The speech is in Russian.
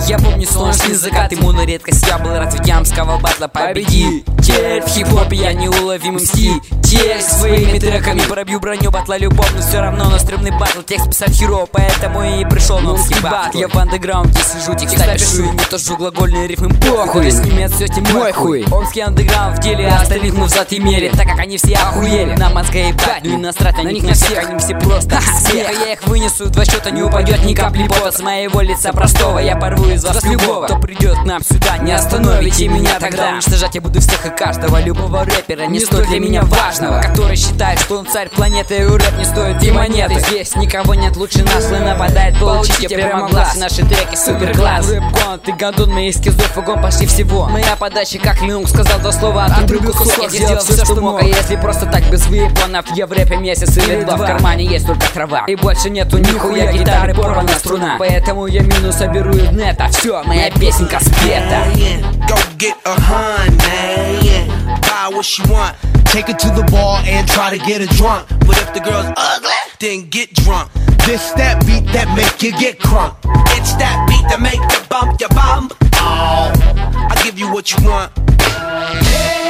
Я помню солнечный закат, ему на редкость я был рад, ведь ямского батла победи. Теперь в хип-хопе я неуловимый мститель. Своими треками пробью броню батла любовь, но все равно на стрёмный батл текст писать херово, поэтому и пришел новский батл. Я в андеграунде сижу, текста пишу, не тожу глагольные рифмы, похуй. С ними отсёте мой хуй. Омский андеграунд в деле, остальных мы в зад имели, так как они все охуели. Нам мозга ебать, ну и насрать на них на всех, они все просто смех. Я их вынесу, 2 счета не упадет ни капли пота с моего лица простого. Я порву из вас любого, кто придет к нам сюда, не остановите меня тогда. Уничтожать я буду всех и каждого, любого рэпера не стоит для меня важного, который считает, что он царь планеты, и рэп не стоит и монеты. Здесь никого нет лучше нас, и нападает, получите прямо в глаз. Наши треки супер класс. Рэп-гон, ты гадун, мои скизов, угон почти всего. Моя подача как Линук, сказал 2 слова, отрублю кусок. Я сделал все, что мог, а если просто так без выпланов, я в рэпе месяц или 2, в кармане есть только трава. И больше нету нихуя гитары, порвана струна. Поэтому я минус соберу из нета, все, моя песенка спета. Go get a honey, buy what she want, take her to the bar and try to get her drunk. But if the girl's ugly, then get drunk. This that beat that make you get crunk. It's that beat that make you bump your bum. Oh, I give you what you want.